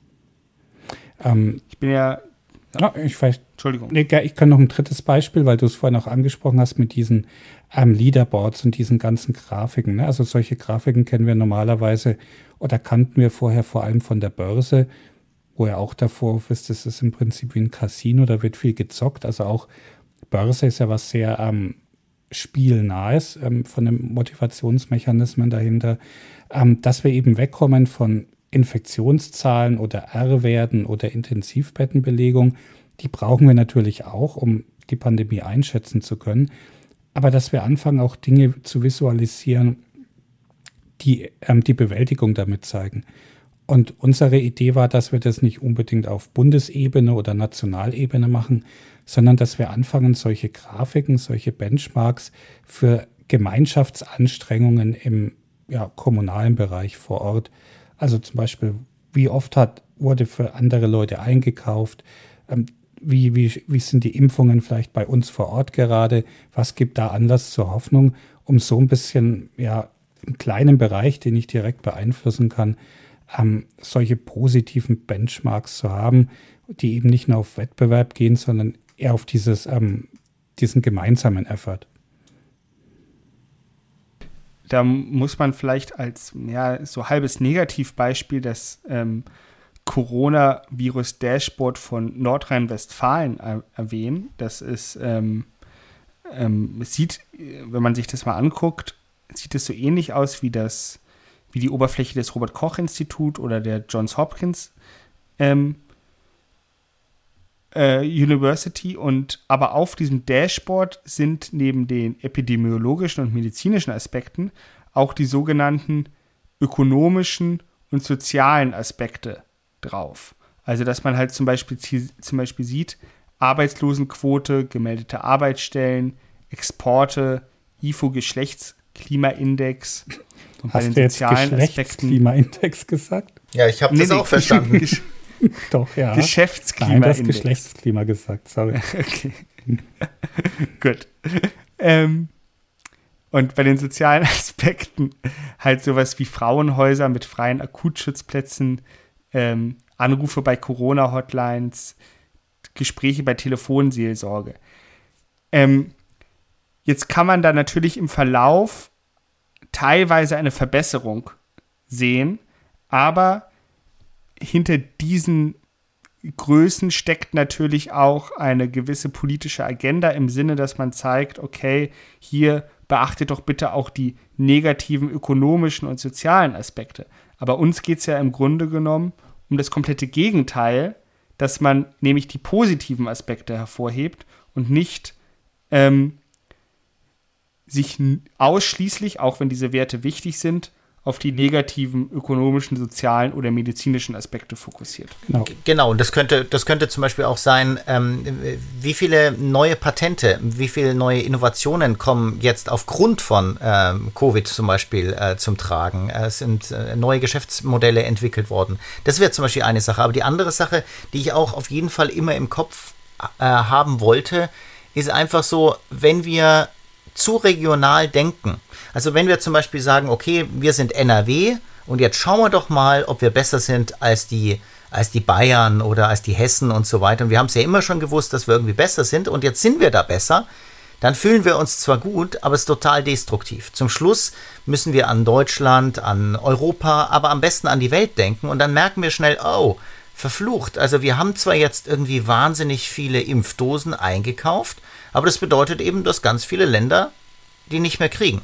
Ähm, ich bin ja... ja ich weiß, Entschuldigung. Nee, ich kann noch ein drittes Beispiel, weil du es vorhin auch angesprochen hast mit diesen ähm, Leaderboards und diesen ganzen Grafiken. Ne? Also solche Grafiken kennen wir normalerweise oder kannten wir vorher vor allem von der Börse, wo ja auch der Vorwurf ist, das ist im Prinzip wie ein Casino, da wird viel gezockt. Also auch Börse ist ja was sehr ähm, spielnahes ähm, von den Motivationsmechanismen dahinter, ähm, dass wir eben wegkommen von Infektionszahlen oder R-Werten oder Intensivbettenbelegung. Die brauchen wir natürlich auch, um die Pandemie einschätzen zu können. Aber dass wir anfangen, auch Dinge zu visualisieren, die ähm, die Bewältigung damit zeigen. Und unsere Idee war, dass wir das nicht unbedingt auf Bundesebene oder Nationalebene machen, sondern dass wir anfangen, solche Grafiken, solche Benchmarks für Gemeinschaftsanstrengungen im ja, kommunalen Bereich vor Ort. Also zum Beispiel, wie oft hat, wurde für andere Leute eingekauft, ähm, Wie, wie, wie sind die Impfungen vielleicht bei uns vor Ort gerade? Was gibt da Anlass zur Hoffnung, um so ein bisschen, ja, im kleinen Bereich, den ich direkt beeinflussen kann, ähm, solche positiven Benchmarks zu haben, die eben nicht nur auf Wettbewerb gehen, sondern eher auf dieses, ähm, diesen gemeinsamen Effort. Da muss man vielleicht als ja, so halbes Negativbeispiel das ähm, Coronavirus-Dashboard von Nordrhein-Westfalen er- erwähnen. Das ist, ähm, ähm, es sieht, wenn man sich das mal anguckt, sieht es so ähnlich aus wie das, wie die Oberfläche des Robert-Koch-Institut oder der Johns Hopkins ähm, äh, University. Und aber auf diesem Dashboard sind neben den epidemiologischen und medizinischen Aspekten auch die sogenannten ökonomischen und sozialen Aspekte drauf. Also dass man halt zum Beispiel, zum Beispiel sieht, Arbeitslosenquote, gemeldete Arbeitsstellen, Exporte, I F O-Geschlechtsklimaindex und bei Hast den du jetzt sozialen Aspekten. Geschlechtsklimaindex gesagt? Ja, ich habe Nee, das nee, auch verstanden. Gesch- Doch, ja. Geschäftsklimaindex. Nein, du hast Geschlechtsklima gesagt, sorry. Okay. Gut. Ähm, und bei den sozialen Aspekten halt sowas wie Frauenhäuser mit freien Akutschutzplätzen, ähm, Anrufe bei Corona-Hotlines, Gespräche bei Telefonseelsorge. Ähm, jetzt kann man da natürlich im Verlauf teilweise eine Verbesserung sehen, aber hinter diesen Größen steckt natürlich auch eine gewisse politische Agenda im Sinne, dass man zeigt, okay, hier beachtet doch bitte auch die negativen ökonomischen und sozialen Aspekte. Aber uns geht es ja im Grunde genommen um das komplette Gegenteil, dass man nämlich die positiven Aspekte hervorhebt und nicht ähm, sich ausschließlich, auch wenn diese Werte wichtig sind, auf die negativen ökonomischen, sozialen oder medizinischen Aspekte fokussiert. Genau, genau. Und das könnte, das könnte zum Beispiel auch sein, ähm, wie viele neue Patente, wie viele neue Innovationen kommen jetzt aufgrund von ähm, Covid zum Beispiel äh, zum Tragen. Es sind äh, neue Geschäftsmodelle entwickelt worden. Das wäre zum Beispiel eine Sache. Aber die andere Sache, die ich auch auf jeden Fall immer im Kopf äh, haben wollte, ist einfach so, wenn wir zu regional denken. Also wenn wir zum Beispiel sagen, okay, wir sind N R W und jetzt schauen wir doch mal, ob wir besser sind als die, als die Bayern oder als die Hessen und so weiter. Und wir haben es ja immer schon gewusst, dass wir irgendwie besser sind und jetzt sind wir da besser. Dann fühlen wir uns zwar gut, aber es ist total destruktiv. Zum Schluss müssen wir an Deutschland, an Europa, aber am besten an die Welt denken und dann merken wir schnell, oh, verflucht. Also wir haben zwar jetzt irgendwie wahnsinnig viele Impfdosen eingekauft, aber das bedeutet eben, dass ganz viele Länder die nicht mehr kriegen.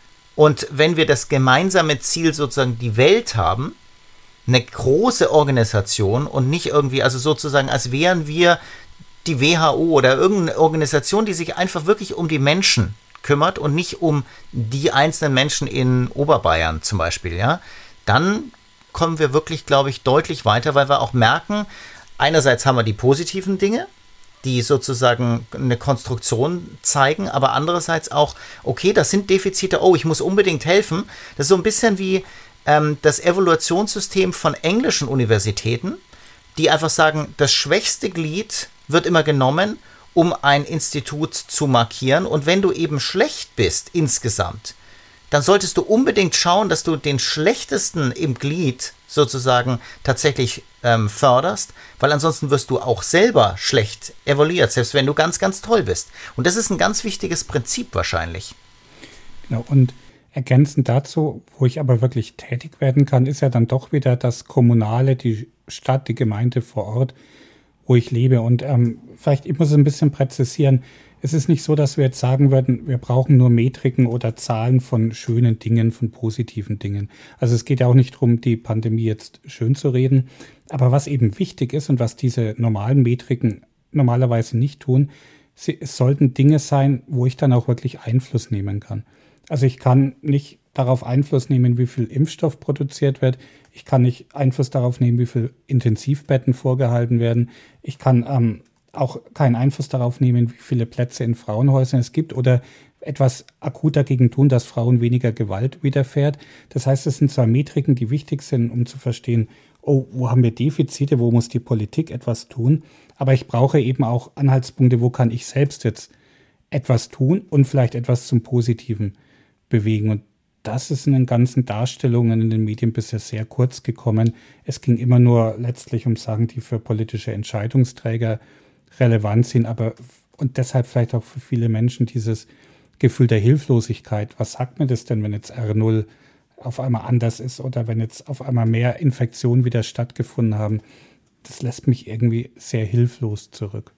Und wenn wir das gemeinsame Ziel sozusagen die Welt haben, eine große Organisation und nicht irgendwie, also sozusagen, als wären wir die W H O oder irgendeine Organisation, die sich einfach wirklich um die Menschen kümmert und nicht um die einzelnen Menschen in Oberbayern zum Beispiel, ja, dann kommen wir wirklich, glaube ich, deutlich weiter, weil wir auch merken, einerseits haben wir die positiven Dinge, die sozusagen eine Konstruktion zeigen, aber andererseits auch, okay, das sind Defizite, oh, ich muss unbedingt helfen. Das ist so ein bisschen wie ähm, das Evaluationssystem von englischen Universitäten, die einfach sagen, das schwächste Glied wird immer genommen, um ein Institut zu markieren. Und wenn du eben schlecht bist insgesamt, dann solltest du unbedingt schauen, dass du den schlechtesten im Glied sozusagen tatsächlich ähm, förderst, weil ansonsten wirst du auch selber schlecht evaluiert, selbst wenn du ganz, ganz toll bist. Und das ist ein ganz wichtiges Prinzip wahrscheinlich. Genau, und ergänzend dazu, wo ich aber wirklich tätig werden kann, ist ja dann doch wieder das Kommunale, die Stadt, die Gemeinde vor Ort, wo ich lebe. Und ähm, vielleicht, ich muss es ein bisschen präzisieren, es ist nicht so, dass wir jetzt sagen würden, wir brauchen nur Metriken oder Zahlen von schönen Dingen, von positiven Dingen. Also es geht ja auch nicht darum, die Pandemie jetzt schön zu reden. Aber was eben wichtig ist und was diese normalen Metriken normalerweise nicht tun, sie, es sollten Dinge sein, wo ich dann auch wirklich Einfluss nehmen kann. Also ich kann nicht darauf Einfluss nehmen, wie viel Impfstoff produziert wird. Ich kann nicht Einfluss darauf nehmen, wie viel Intensivbetten vorgehalten werden. Ich kann ähm, auch keinen Einfluss darauf nehmen, wie viele Plätze in Frauenhäusern es gibt oder etwas akut dagegen tun, dass Frauen weniger Gewalt widerfährt. Das heißt, es sind zwar Metriken, die wichtig sind, um zu verstehen, oh, wo haben wir Defizite, wo muss die Politik etwas tun, aber ich brauche eben auch Anhaltspunkte, wo kann ich selbst jetzt etwas tun und vielleicht etwas zum Positiven bewegen. Und das ist in den ganzen Darstellungen in den Medien bisher sehr kurz gekommen. Es ging immer nur letztlich um Sachen, die für politische Entscheidungsträger relevant sind, aber und deshalb vielleicht auch für viele Menschen dieses Gefühl der Hilflosigkeit. Was sagt mir das denn, wenn jetzt R null auf einmal anders ist oder wenn jetzt auf einmal mehr Infektionen wieder stattgefunden haben? Das lässt mich irgendwie sehr hilflos zurück.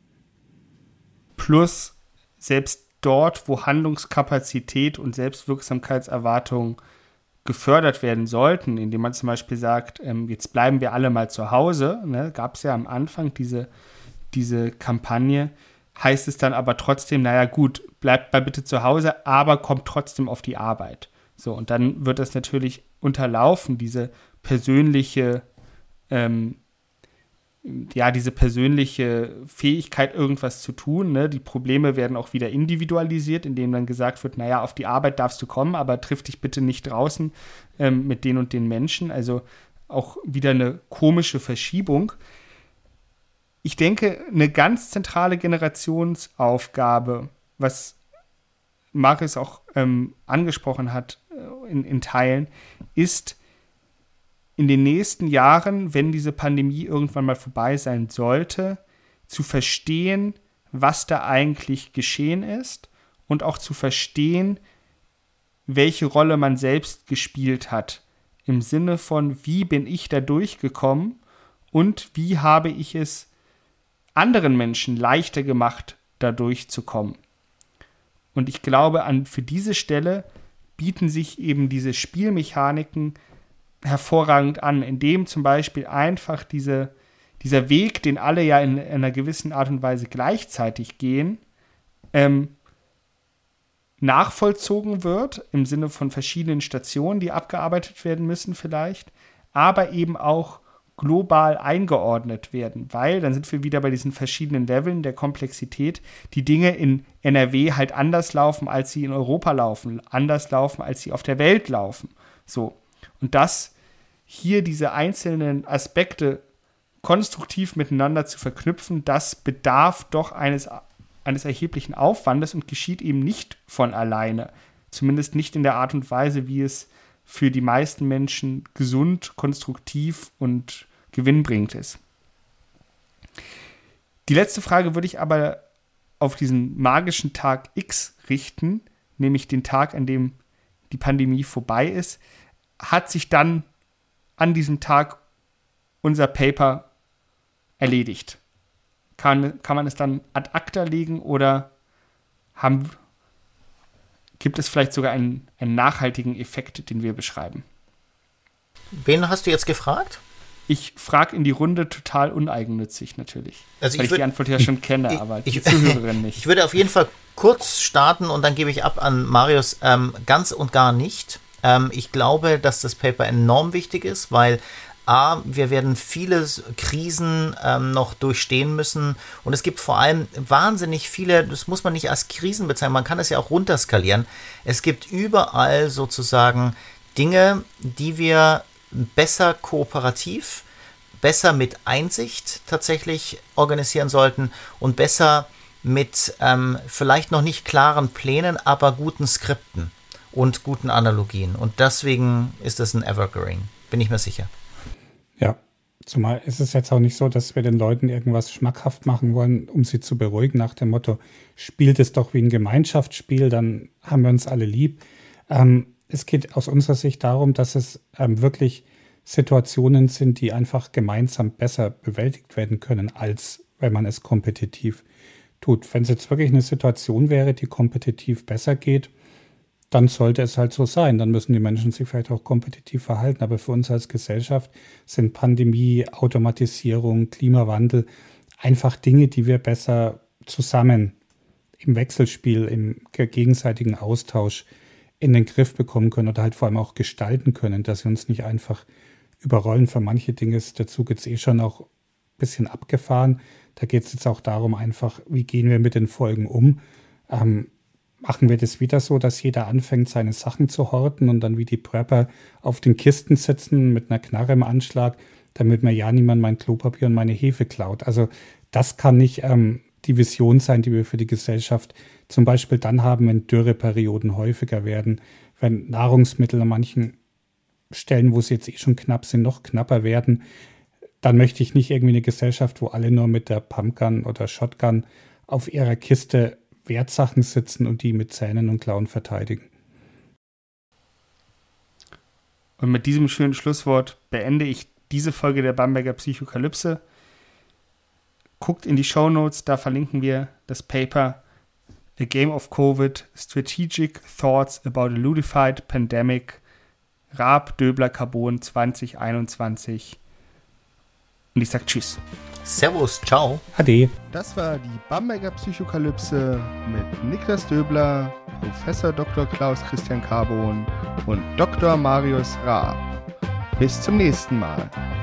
Plus, selbst dort, wo Handlungskapazität und Selbstwirksamkeitserwartungen gefördert werden sollten, indem man zum Beispiel sagt, ähm, jetzt bleiben wir alle mal zu Hause, ne, gab es ja am Anfang diese diese Kampagne, heißt es dann aber trotzdem, naja gut, bleibt mal bitte zu Hause, aber kommt trotzdem auf die Arbeit. So, und dann wird das natürlich unterlaufen, diese persönliche, ähm, ja, diese persönliche Fähigkeit, irgendwas zu tun. Ne? Die Probleme werden auch wieder individualisiert, indem dann gesagt wird, naja, auf die Arbeit darfst du kommen, aber triff dich bitte nicht draußen ähm, mit den und den Menschen. Also auch wieder eine komische Verschiebung. Ich denke, eine ganz zentrale Generationsaufgabe, was Markus auch ähm, angesprochen hat äh, in, in Teilen, ist in den nächsten Jahren, wenn diese Pandemie irgendwann mal vorbei sein sollte, zu verstehen, was da eigentlich geschehen ist und auch zu verstehen, welche Rolle man selbst gespielt hat. Im Sinne von, wie bin ich da durchgekommen und wie habe ich es anderen Menschen leichter gemacht, da durchzukommen. Und ich glaube, an, für diese Stelle bieten sich eben diese Spielmechaniken hervorragend an, indem zum Beispiel einfach diese, dieser Weg, den alle ja in, in einer gewissen Art und Weise gleichzeitig gehen, ähm, nachvollzogen wird, im Sinne von verschiedenen Stationen, die abgearbeitet werden müssen vielleicht, aber eben auch global eingeordnet werden, weil dann sind wir wieder bei diesen verschiedenen Leveln der Komplexität, die Dinge in N R W halt anders laufen, als sie in Europa laufen, anders laufen, als sie auf der Welt laufen. So. Und das hier diese einzelnen Aspekte konstruktiv miteinander zu verknüpfen, das bedarf doch eines, eines erheblichen Aufwandes und geschieht eben nicht von alleine. Zumindest nicht in der Art und Weise, wie es für die meisten Menschen gesund, konstruktiv und gewinnbringend ist. Die letzte Frage würde ich aber auf diesen magischen Tag X richten, nämlich den Tag, an dem die Pandemie vorbei ist. Hat sich dann an diesem Tag unser Paper erledigt? Kann, kann man es dann ad acta legen oder haben, gibt es vielleicht sogar einen, einen nachhaltigen Effekt, den wir beschreiben? Wen hast du jetzt gefragt? Ich frage in die Runde total uneigennützig natürlich, also weil ich, ich die Antwort ja schon kenne, ich, aber ich, die Zuhörerin nicht. Ich würde auf jeden Fall kurz starten und dann gebe ich ab an Marius. Ähm, ganz und gar nicht. Ähm, ich glaube, dass das Paper enorm wichtig ist, weil A, wir werden viele Krisen ähm, noch durchstehen müssen und es gibt vor allem wahnsinnig viele, das muss man nicht als Krisen bezeichnen, man kann es ja auch runterskalieren. Es gibt überall sozusagen Dinge, die wir besser kooperativ, besser mit Einsicht tatsächlich organisieren sollten und besser mit ähm, vielleicht noch nicht klaren Plänen, aber guten Skripten und guten Analogien. Und deswegen ist das ein Evergreen, bin ich mir sicher. Ja, zumal ist es jetzt auch nicht so, dass wir den Leuten irgendwas schmackhaft machen wollen, um sie zu beruhigen, nach dem Motto, spielt es doch wie ein Gemeinschaftsspiel, dann haben wir uns alle lieb. Ähm, es geht aus unserer Sicht darum, dass es ähm, wirklich Situationen sind, die einfach gemeinsam besser bewältigt werden können, als wenn man es kompetitiv tut. Wenn es jetzt wirklich eine Situation wäre, die kompetitiv besser geht, dann sollte es halt so sein. Dann müssen die Menschen sich vielleicht auch kompetitiv verhalten. Aber für uns als Gesellschaft sind Pandemie, Automatisierung, Klimawandel einfach Dinge, die wir besser zusammen im Wechselspiel, im gegenseitigen Austausch in den Griff bekommen können oder halt vor allem auch gestalten können, dass sie uns nicht einfach überrollen. Für manche Dinge ist der Zug jetzt eh schon auch ein bisschen abgefahren. Da geht es jetzt auch darum einfach, wie gehen wir mit den Folgen um? Ähm, machen wir das wieder so, dass jeder anfängt, seine Sachen zu horten und dann wie die Prepper auf den Kisten sitzen mit einer Knarre im Anschlag, damit mir ja niemand mein Klopapier und meine Hefe klaut. Also das kann nicht ähm, die Vision sein, die wir für die Gesellschaft zum Beispiel dann haben, wenn Dürreperioden häufiger werden, wenn Nahrungsmittel an manchen Stellen, wo sie jetzt eh schon knapp sind, noch knapper werden. Dann möchte ich nicht irgendwie eine Gesellschaft, wo alle nur mit der Pumpgun oder Shotgun auf ihrer Kiste Wertsachen sitzen und die mit Zähnen und Klauen verteidigen. Und mit diesem schönen Schlusswort beende ich diese Folge der Bamberger Psychokalypse. Guckt in die Shownotes, da verlinken wir das Paper A Game of Covid, Strategic Thoughts about a Ludified Pandemic, Raab, Döbler, Carbon zwanzig einundzwanzig. Und ich sag Tschüss. Servus, ciao. Ade. Das war die Bamberger Psychokalypse mit Niklas Döbler, Professor Doktor Klaus Christian Carbon und Doktor Marius Raab. Bis zum nächsten Mal.